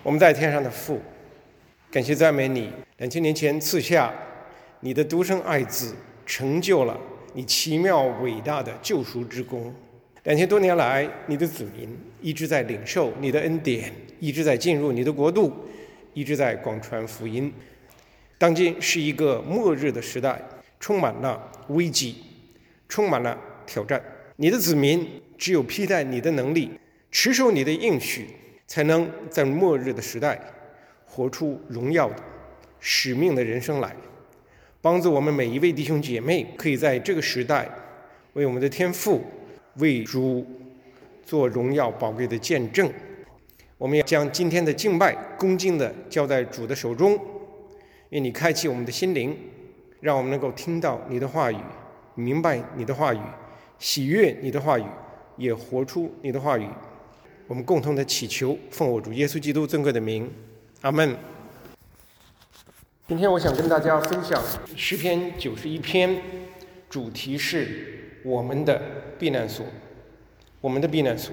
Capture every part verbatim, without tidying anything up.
我们在天上的父，感谢赞美你，两千年前赐下你的独生爱子，成就了你奇妙伟大的救赎之功。两千多年来，你的子民一直在领受你的恩典，一直在进入你的国度，一直在广传福音。当今是一个末日的时代，充满了危机，充满了挑战。你的子民只有披戴你的能力，持守你的应许，才能在末日的时代活出荣耀的使命的人生来。帮助我们每一位弟兄姐妹可以在这个时代为我们的天父，为主做荣耀宝贵的见证。我们要将今天的敬拜恭敬地交在主的手中，愿你开启我们的心灵，让我们能够听到你的话语，明白你的话语，喜悦你的话语，也活出你的话语。我们共同的祈求，奉我主耶稣基督尊贵的名，阿们。今天我想跟大家分享诗篇九十一篇，主题是我们的避难所。我们的避难所，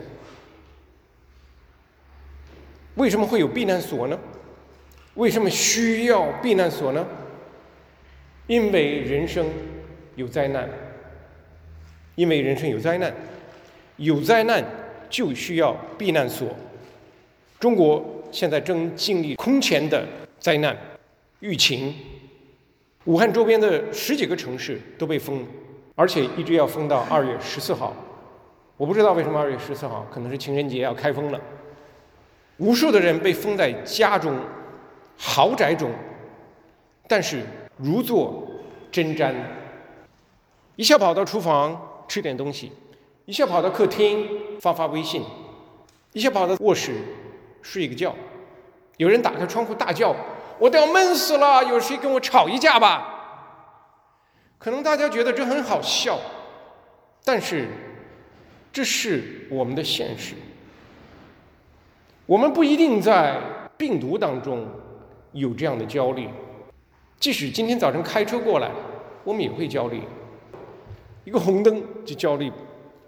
为什么会有避难所呢？为什么需要避难所呢？因为人生有灾难，因为人生有灾难，有灾难就需要避难所。中国现在正经历空前的灾难，疫情，武汉周边的十几个城市都被封，而且一直要封到二月十四号。我不知道为什么二月十四号，可能是情人节要开封了。无数的人被封在家中、豪宅中，但是如坐针毡，一下跑到厨房吃点东西，一下跑到客厅发发微信，一下跑到卧室睡一个觉。有人打开窗户大叫：“我都要闷死了，有谁跟我吵一架吧？”可能大家觉得这很好笑，但是这是我们的现实。我们不一定在病毒当中有这样的焦虑，即使今天早晨开车过来，我们也会焦虑，一个红灯就焦虑。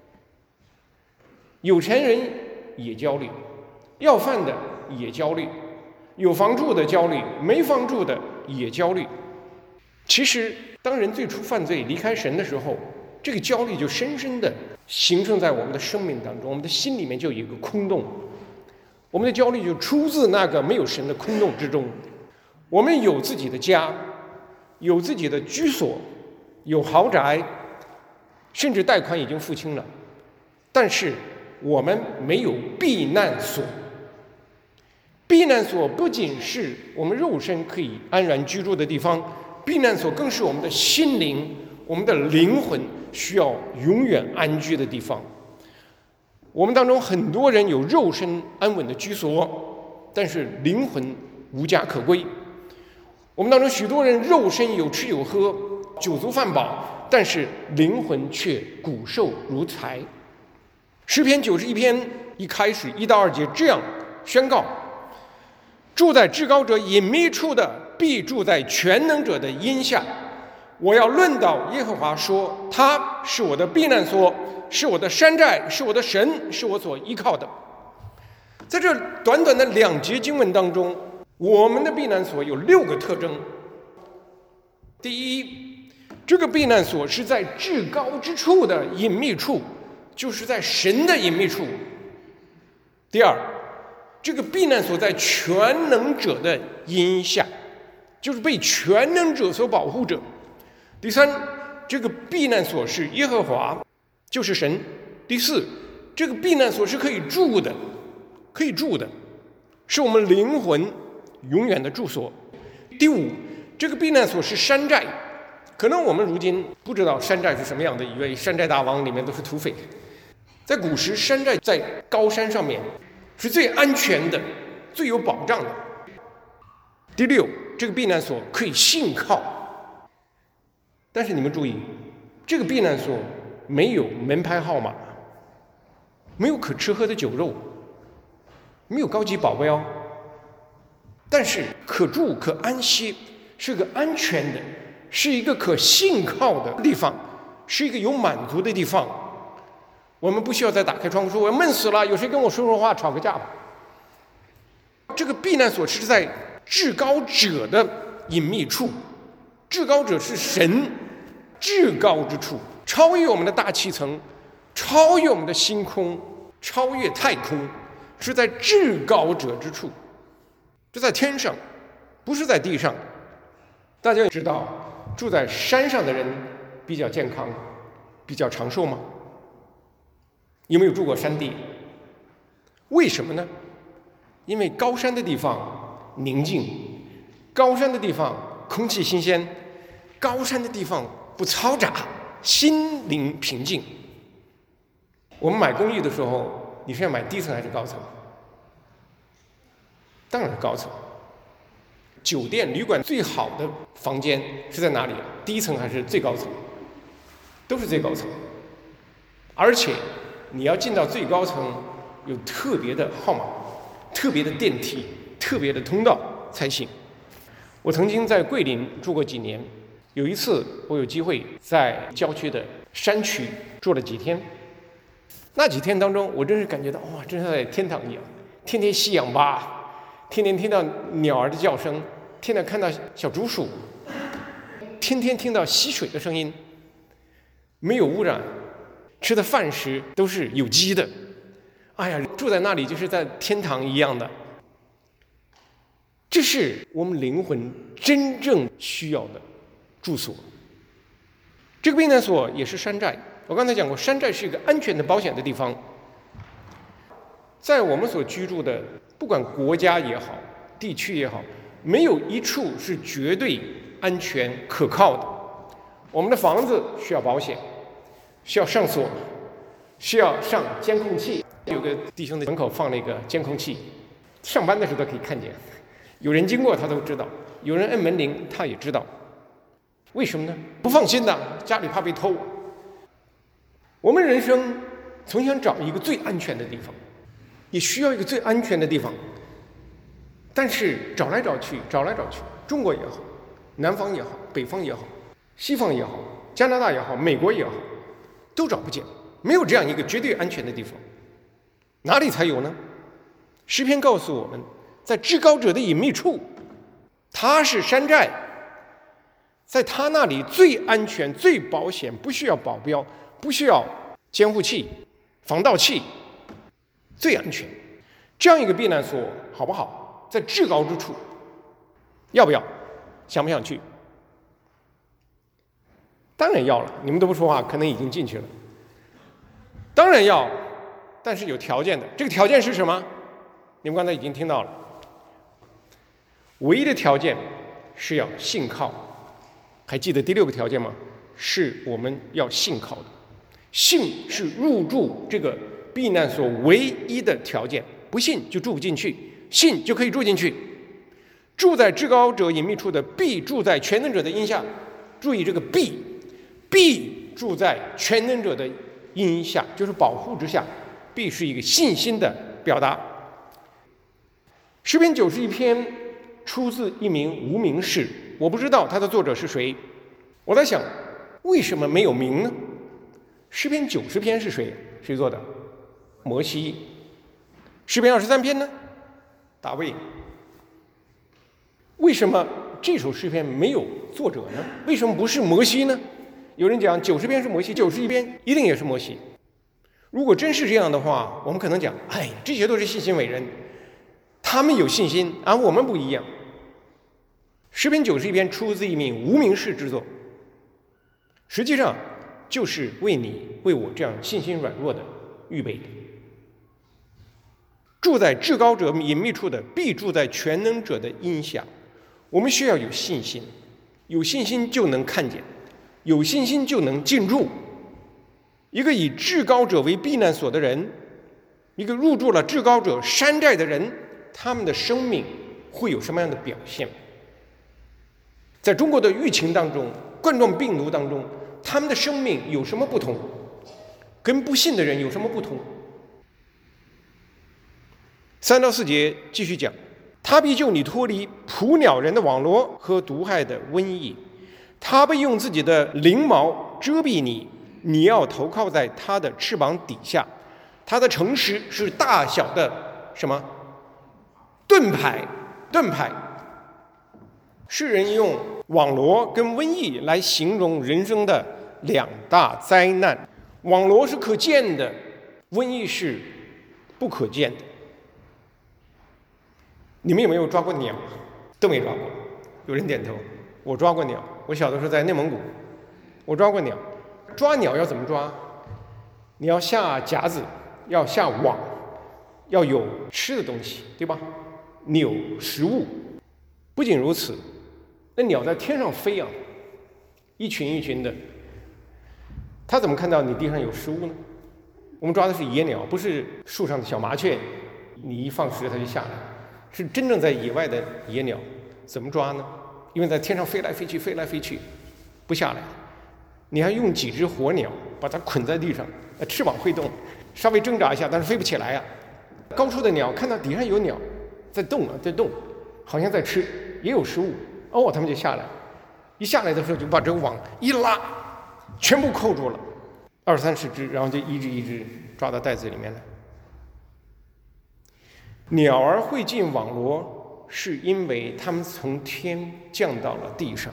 有钱人也焦虑，要饭的也焦虑，有房住的焦虑，没房住的也焦虑。其实当人最初犯罪离开神的时候，这个焦虑就深深的形成在我们的生命当中，我们的心里面就有一个空洞。我们的焦虑就出自那个没有神的空洞之中。我们有自己的家，有自己的居所，有豪宅，甚至贷款已经付清了，但是我们没有避难所。避难所不仅是我们肉身可以安然居住的地方，避难所更是我们的心灵、我们的灵魂需要永远安居的地方。我们当中很多人有肉身安稳的居所，但是灵魂无家可归。我们当中许多人肉身有吃有喝，酒足饭饱，但是灵魂却骨瘦如柴。诗篇九十一篇一开始一到二节这样宣告：住在至高者隐秘处的，必住在全能者的荫下。我要论到耶和华说，他是我的避难所，是我的山寨，是我的神，是我所依靠的。在这短短的两节经文当中，我们的避难所有六个特征。第一，这个避难所是在至高之处的隐秘处，就是在神的隐秘处。第二，这个避难所在全能者的荫下，就是被全能者所保护着。第三，这个避难所是耶和华，就是神。第四，这个避难所是可以住的，可以住的，是我们灵魂永远的住所。第五，这个避难所是山寨。可能我们如今不知道山寨是什么样的，以为山寨大王里面都是土匪。在古时，山寨在高山上面是最安全的，最有保障的。第六，这个避难所可以信靠。但是你们注意，这个避难所没有门牌号码，没有可吃喝的酒肉，没有高级保镖，但是可住可安息，是个安全的，是一个可信靠的地方，是一个有满足的地方。我们不需要再打开窗户说我要闷死了，有谁跟我说说话，吵个架吧。 这个避难所是在至高者的隐秘处，至高者是神，至高之处，超越我们的大气层，超越我们的星空，超越太空，是在至高者之处，就在天上，不是在地上。大家知道住在山上的人比较健康，比较长寿吗？有没有住过山地？为什么呢？因为高山的地方宁静，高山的地方空气新鲜，高山的地方不嘈杂，心灵平静。我们买公寓的时候，你是要买低层还是高层？当然是高层。酒店旅馆最好的房间是在哪里？低层还是最高层？都是最高层。而且你要进到最高层，有特别的号码、特别的电梯、特别的通道才行。我曾经在桂林住过几年，有一次我有机会在郊区的山区住了几天。那几天当中，我真是感觉到哇，真是在天堂一样，天天吸氧吧，天天听到鸟儿的叫声，天天看到小竹鼠，天天听到溪水的声音，没有污染，吃的饭食都是有机的。哎呀，住在那里就是在天堂一样的。这是我们灵魂真正需要的住所。这个避难所也是山寨。我刚才讲过，山寨是一个安全的、保险的地方。在我们所居住的，不管国家也好，地区也好，没有一处是绝对安全可靠的。我们的房子需要保险，需要上锁，需要上监控器。有个弟兄的门口放了一个监控器，上班的时候都可以看见，有人经过他都知道，有人摁门铃他也知道。为什么呢？不放心的，家里怕被偷。我们人生总想找一个最安全的地方，也需要一个最安全的地方，但是找来找去，找来找去，中国也好，南方也好，北方也好，西方也好，加拿大也好，美国也好，都找不见，没有这样一个绝对安全的地方。哪里才有呢？诗篇告诉我们，在至高者的隐秘处，他是山寨，在他那里最安全、最保险，不需要保镖，不需要监护器、防盗器，最安全。这样一个避难所好不好？在至高之处，要不要？想不想去？当然要了，你们都不说话，可能已经进去了。当然要，但是有条件的。这个条件是什么？你们刚才已经听到了。唯一的条件是要信靠。还记得第六个条件吗？是我们要信靠的。信是入住这个避难所唯一的条件，不信就住不进去，信就可以住进去。住在至高者隐秘处的，必住在全能者的荫下。注意这个必，必住在全能者的荫下，就是保护之下，必是一个信心的表达。诗篇九十一篇出自一名无名氏，我不知道他的作者是谁。我在想，为什么没有名呢？诗篇九十篇是谁？谁做的？摩西。诗篇二十三篇呢？大卫。为什么这首诗篇没有作者呢？为什么不是摩西呢？有人讲九十篇是摩西，九十一篇一定也是摩西。如果真是这样的话，我们可能讲，哎，这些都是信心伟人，他们有信心，而我们不一样。诗篇九十一篇出自一名无名氏之作，实际上就是为你为我这样信心软弱的预备的。住在至高者隐秘处的，必住在全能者的荫下。我们需要有信心，有信心就能看见，有信心就能进入。一个以至高者为避难所的人，一个入住了至高者山寨的人，他们的生命会有什么样的表现？在中国的疫情当中，冠状病毒当中，他们的生命有什么不同？跟不信的人有什么不同？三到四节继续讲，他必救你脱离捕鸟人的网罗和毒害的瘟疫，他必用自己的翎毛遮蔽你，你要投靠在他的翅膀底下，他的诚实是大小的什么盾盾牌，盾牌。世人用网罗跟瘟疫来形容人生的两大灾难。网罗是可见的，瘟疫是不可见的。你们有没有抓过鸟？都没抓过。有人点头。我抓过鸟，我小的时候在内蒙古，我抓过鸟。抓鸟要怎么抓？你要下夹子，要下网，要有吃的东西，对吧？你有食物。不仅如此，那鸟在天上飞啊，一群一群的，它怎么看到你地上有食物呢？我们抓的是野鸟，不是树上的小麻雀，你一放食它就下来，是真正在野外的野鸟。怎么抓呢？因为在天上飞来飞去，飞来飞去，不下来。你还用几只活鸟把它捆在地上，翅膀会动，稍微挣扎一下，但是飞不起来啊。高处的鸟看到底上有鸟在动啊，在动，好像在吃，也有食物，哦，它们就下来。一下来的时候就把这个网一拉，全部扣住了，二三十只，然后就一只一只抓到袋子里面来。鸟儿会进网罗，是因为它们从天降到了地上。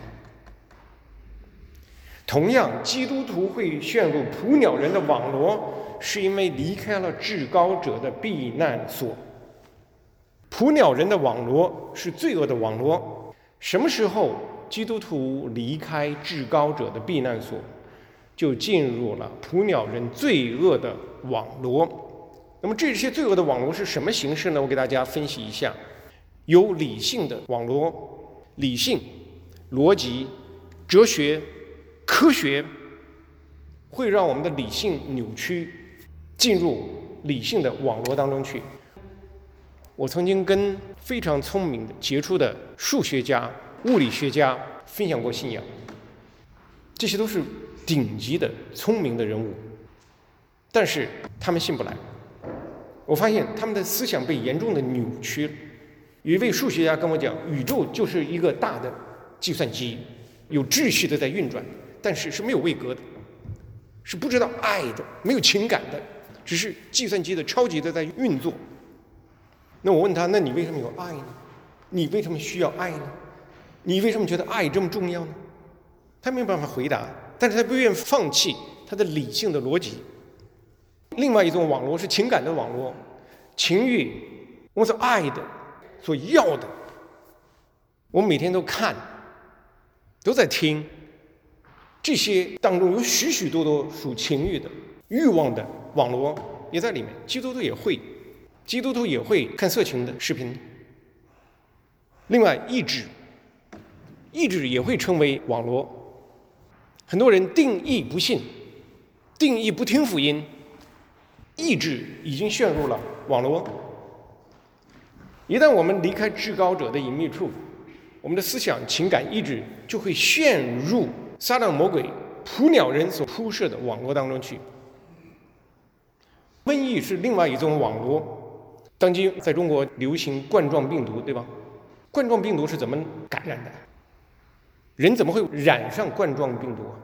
同样，基督徒会陷入捕鸟人的网罗，是因为离开了至高者的避难所。捕鸟人的网罗是罪恶的网罗。什么时候基督徒离开至高者的避难所，就进入了捕鸟人罪恶的网罗。那么这些罪恶的网罗是什么形式呢？我给大家分析一下。有理性的网罗，理性、逻辑、哲学、科学会让我们的理性扭曲，进入理性的网罗当中去。我曾经跟非常聪明的杰出的数学家、物理学家分享过信仰，这些都是顶级的聪明的人物，但是他们信不来。我发现他们的思想被严重的扭曲了。有一位数学家跟我讲，宇宙就是一个大的计算机，有秩序的在运转，但是是没有位格的，是不知道爱的，没有情感的，只是计算机的超级的在运作。那我问他，那你为什么有爱呢？你为什么需要爱呢？你为什么觉得爱这么重要呢？他没有办法回答，但是他不愿意放弃他的理性的逻辑。另外一种网络是情感的网络，情欲，我们所爱的，所要的，我们每天都看，都在听，这些当中有许许多多属情欲的、欲望的网络也在里面。基督徒也会，基督徒也会看色情的视频。另外，意志，意志也会成为网络。很多人定义不信，定义不听福音，意志已经陷入了网络。一旦我们离开至高者的隐秘处，我们的思想、情感、意志就会陷入撒旦魔鬼、捕鸟人所铺设的网络当中去。瘟疫是另外一种网络。当今在中国流行冠状病毒，对吧？冠状病毒是怎么感染的？人怎么会染上冠状病毒啊？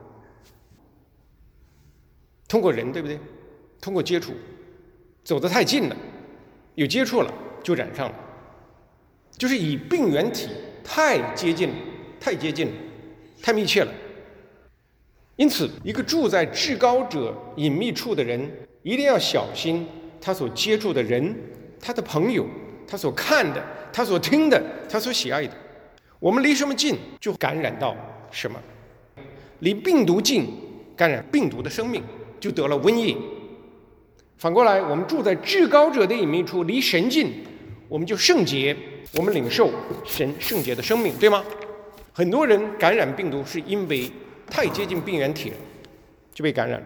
通过人，对不对？通过接触，走得太近了，有接触了就染上了，就是以病原体太接近了，太接近了，太密切了。因此，一个住在至高者隐秘处的人，一定要小心他所接触的人、他的朋友、他所看的、他所听的、他所喜爱的。我们离什么近，就感染到什么。离病毒近，感染病毒的生命，就得了瘟疫。反过来，我们住在至高者的隐秘处，离神近，我们就圣洁，我们领受神圣洁的生命，对吗？很多人感染病毒是因为太接近病原体了，就被感染了。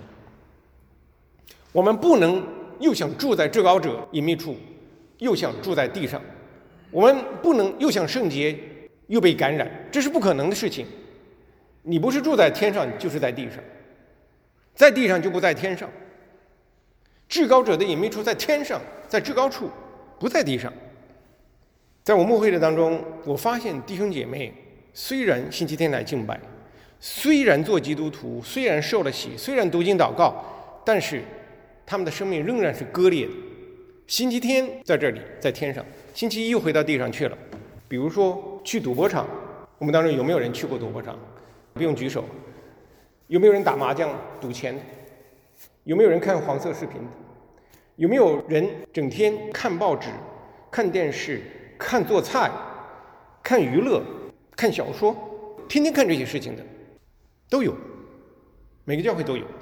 我们不能又想住在至高者隐秘处，又想住在地上。我们不能又想圣洁，又被感染，这是不可能的事情。你不是住在天上，就是在地上，在地上就不在天上。至高者的隐秘处在天上，在至高处，不在地上。在我牧会的当中，我发现弟兄姐妹虽然星期天来敬拜，虽然做基督徒，虽然受了洗，虽然读经祷告，但是他们的生命仍然是割裂的。星期天在这里，在天上； 星期一又回到地上去了。比如说去赌博场，我们当中有没有人去过赌博场？不用举手。有没有人打麻将赌钱？有没有人看黄色视频？有没有人整天看报纸、看电视、看做菜、看娱乐、看小说，天天看这些事情的？都有，每个教会都有。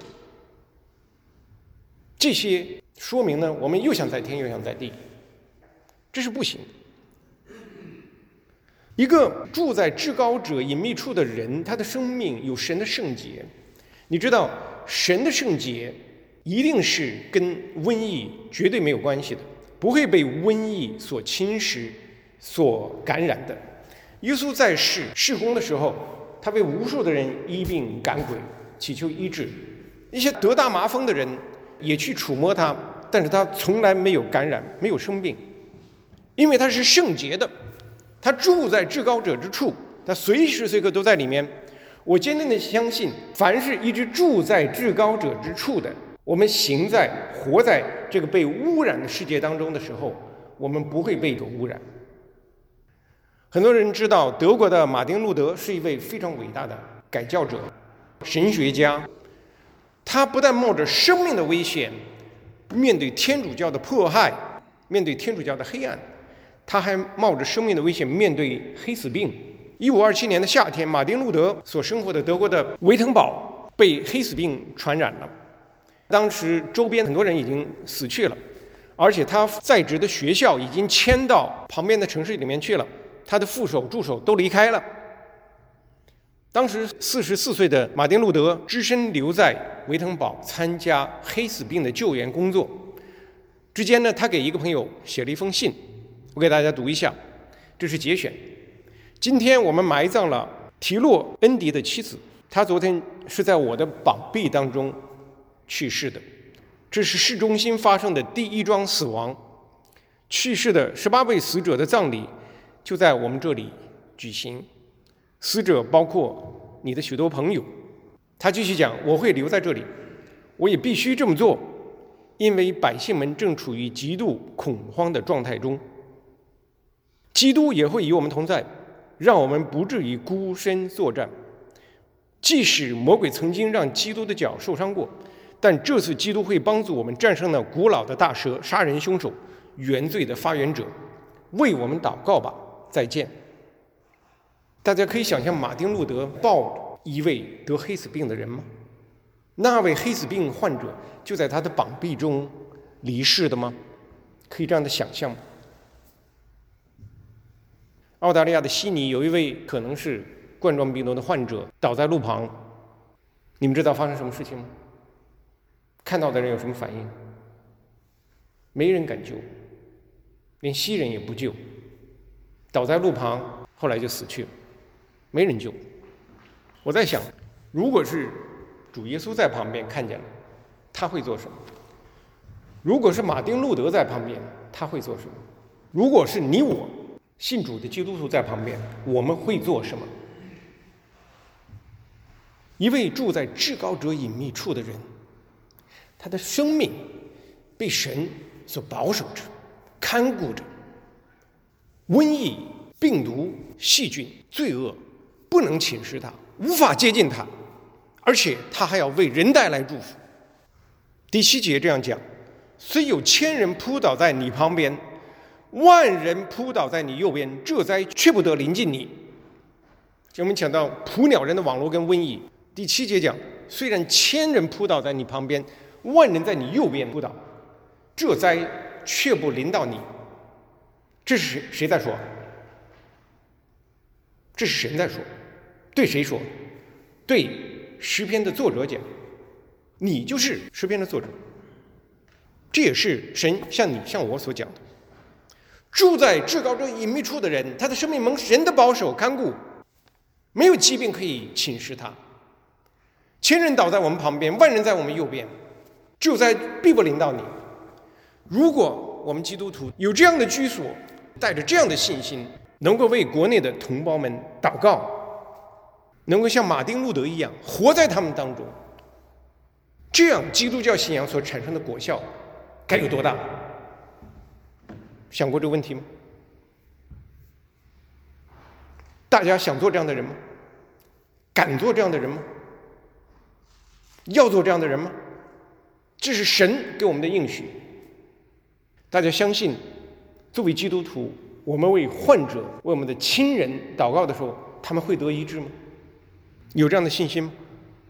这些说明呢，我们又想在天又想在地，这是不行。一个住在至高者隐秘处的人，他的生命有神的圣洁。你知道，神的圣洁一定是跟瘟疫绝对没有关系的，不会被瘟疫所侵蚀、所感染的。耶稣在世事工的时候，他为无数的人医病赶鬼，祈求医治。一些得大麻风的人也去触摸他，但是他从来没有感染，没有生病，因为他是圣洁的，他住在至高者之处，他随时随刻都在里面。我坚定的相信，凡是一直住在至高者之处的，我们行在活在这个被污染的世界当中的时候，我们不会被所污染。很多人知道，德国的马丁路德是一位非常伟大的改教者、神学家。他不但冒着生命的危险面对天主教的迫害，面对天主教的黑暗，他还冒着生命的危险面对黑死病。一五二七年的夏天，马丁路德所生活的德国的维滕堡被黑死病传染了，当时周边很多人已经死去了，而且他在职的学校已经迁到旁边的城市里面去了，他的副手助手都离开了。当时四十四岁的马丁路德只身留在维滕堡参加黑死病的救援工作。之间呢，他给一个朋友写了一封信，我给大家读一下，这是节选。今天我们埋葬了提洛恩迪的妻子，她昨天是在我的膀臂当中去世的，这是市中心发生的第一桩死亡。去世的十八位死者的葬礼就在我们这里举行，死者包括你的许多朋友。他继续讲，我会留在这里，我也必须这么做，因为百姓们正处于极度恐慌的状态中。基督也会与我们同在，让我们不至于孤身作战。即使魔鬼曾经让基督的脚受伤过，但这次基督会帮助我们战胜那古老的大蛇、杀人凶手、原罪的发源者。为我们祷告吧，再见。大家可以想象马丁路德抱一位得黑死病的人吗？那位黑死病患者就在他的膀臂中离世的吗？可以这样的想象吗？澳大利亚的悉尼有一位可能是冠状病毒的患者倒在路旁，你们知道发生什么事情吗？看到的人有什么反应？没人敢救，连西人也不救，倒在路旁，后来就死去了，没人救。我在想，如果是主耶稣在旁边看见了，他会做什么？如果是马丁路德在旁边，他会做什么？如果是你我信主的基督徒在旁边，我们会做什么？一位住在至高者隐秘处的人，他的生命被神所保守着、看顾着。瘟疫、病毒、细菌、罪恶不能侵蚀他，无法接近他，而且他还要为人带来祝福。第七节这样讲：虽有千人扑倒在你旁边，万人扑倒在你右边，这灾却不得临近你。我们讲到捕鸟人的网络跟瘟疫。第七节讲，虽然千人扑倒在你旁边，万人在你右边扑倒，这灾却不临到你。这是谁谁在说？这是神在说。对谁说？对诗篇的作者讲，你就是诗篇的作者。这也是神向你向我所讲的。住在至高者隐秘处的人，他的生命蒙神的保守看顾，没有疾病可以侵蚀他。千人倒在我们旁边，万人在我们右边，就在必不临到你。如果我们基督徒有这样的居所，带着这样的信心，能够为国内的同胞们祷告，能够像马丁路德一样活在他们当中，这样基督教信仰所产生的果效该有多大？想过这个问题吗？ 大家想做这样的人吗？敢做这样的人吗？要做这样的人吗？这是神给我们的应许。大家相信，作为基督徒，我们为患者、为我们的亲人祷告的时候，他们会得医治吗？有这样的信心吗？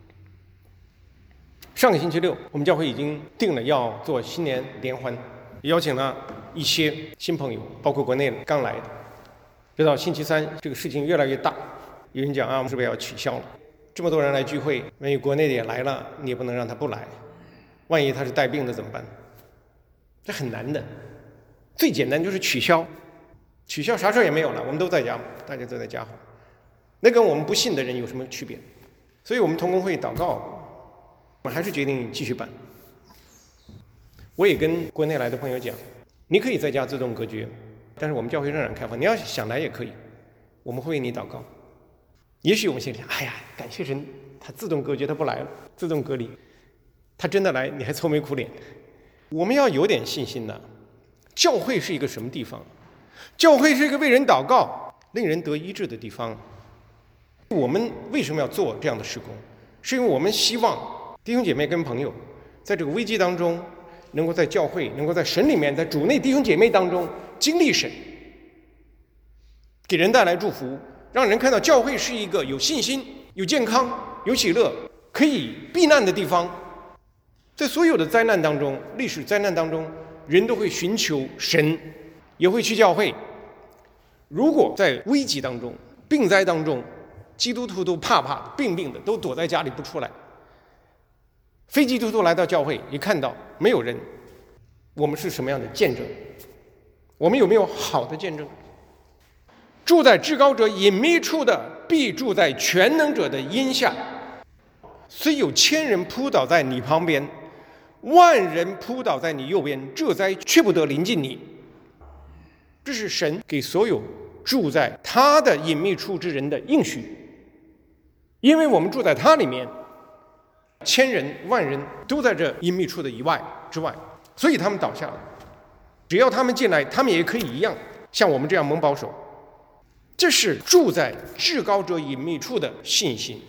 上个星期六，我们教会已经定了要做新年联欢，邀请了一些新朋友，包括国内刚来的。直到星期三，这个事情越来越大，有人讲啊，我们是不是要取消了？这么多人来聚会，万一国内的也来了，你也不能让他不来。万一他是带病的怎么办？这很难的。最简单就是取消，取消啥事也没有了，我们都在家，大家都在家好。那跟我们不信的人有什么区别？所以我们同工会祷告，我们还是决定继续办。我也跟国内来的朋友讲，你可以在家自动隔绝，但是我们教会仍然开放，你要想来也可以，我们会为你祷告。也许我们心里想，哎呀，感谢神，他自动隔绝，他不来了，自动隔离。他真的来，你还愁眉苦脸。我们要有点信心的。教会是一个什么地方？教会是一个为人祷告、令人得医治的地方。我们为什么要做这样的事工？是因为我们希望弟兄姐妹跟朋友在这个危机当中，能够在教会，能够在神里面，在主内弟兄姐妹当中经历神，给人带来祝福，让人看到教会是一个有信心、有健康、有喜乐、可以避难的地方。在所有的灾难当中，历史灾难当中，人都会寻求神，也会去教会。如果在危急当中、病灾当中，基督徒都怕怕的、病病的，都躲在家里不出来。非基督徒来到教会，一看到没有人，我们是什么样的见证？我们有没有好的见证？住在至高者隐秘处的，必住在全能者的荫下。虽有千人扑倒在你旁边，万人扑倒在你右边，这灾却不得临近你。这是神给所有住在他的隐秘处之人的应许，因为我们住在他里面，千人万人都在这隐秘处的以外之外，所以他们倒下了。只要他们进来，他们也可以一样像我们这样蒙保守。这是住在至高者隐秘处的信心。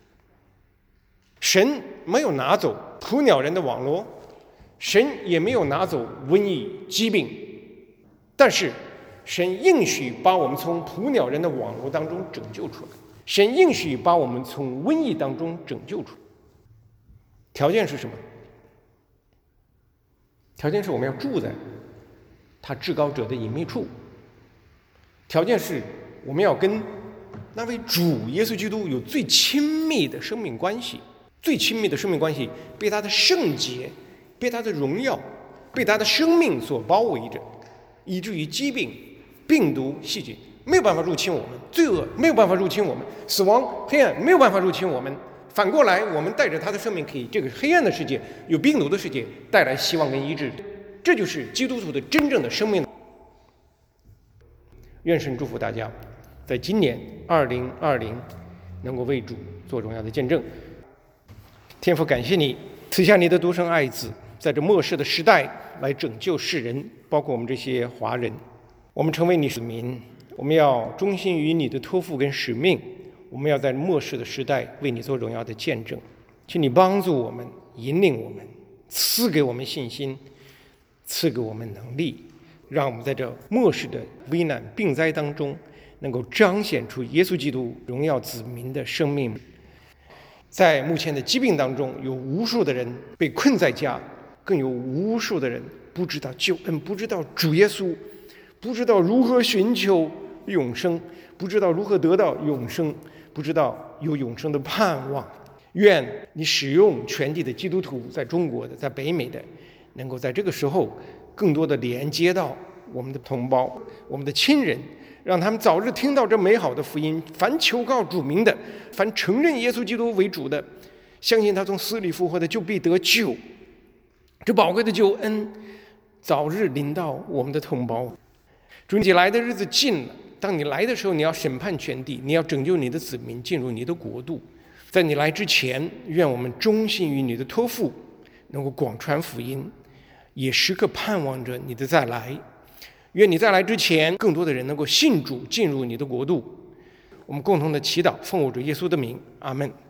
神没有拿走捕鸟人的网罗，神也没有拿走瘟疫疾病，但是神应许把我们从捕鸟人的网罗当中拯救出来，神应许把我们从瘟疫当中拯救出来。条件是什么？条件是我们要住在他至高者的隐秘处，条件是我们要跟那位主耶稣基督有最亲密的生命关系，最亲密的生命关系被他的圣洁、被他的荣耀、被他的生命所包围着，以至于疾病、病毒、细菌没有办法入侵我们，罪恶没有办法入侵我们，死亡、黑暗没有办法入侵我们。反过来，我们带着他的生命，可以这个黑暗的世界、有病毒的世界带来希望跟医治。这就是基督徒的真正的生命。愿神祝福大家，在今年二零二零能够为主做荣耀的见证。天父，感谢你赐下你的独生爱子，在这末世的时代来拯救世人，包括我们这些华人。我们成为你子民，我们要忠心于你的托付跟使命，我们要在末世的时代为你做荣耀的见证。请你帮助我们，引领我们，赐给我们信心，赐给我们能力，让我们在这末世的危难病灾当中，能够彰显出耶稣基督荣耀子民的生命。在目前的疾病当中，有无数的人被困在家，更有无数的人不知道救恩，不知道主耶稣，不知道如何寻求永生，不知道如何得到永生，不知道有永生的盼望。愿你使用全地的基督徒，在中国的，在北美的，能够在这个时候更多的连接到我们的同胞、我们的亲人，让他们早日听到这美好的福音。凡求告主名的，凡承认耶稣基督为主的，相信他从死里复活的，就必得救。这宝贵的救恩早日临到我们的同胞。主，你来的日子近了，当你来的时候，你要审判全地，你要拯救你的子民进入你的国度。在你来之前，愿我们忠心于你的托付，能够广传福音，也时刻盼望着你的再来。愿你再来之前，更多的人能够信主，进入你的国度。 我们共同的祈祷，奉我主耶稣的名，阿门。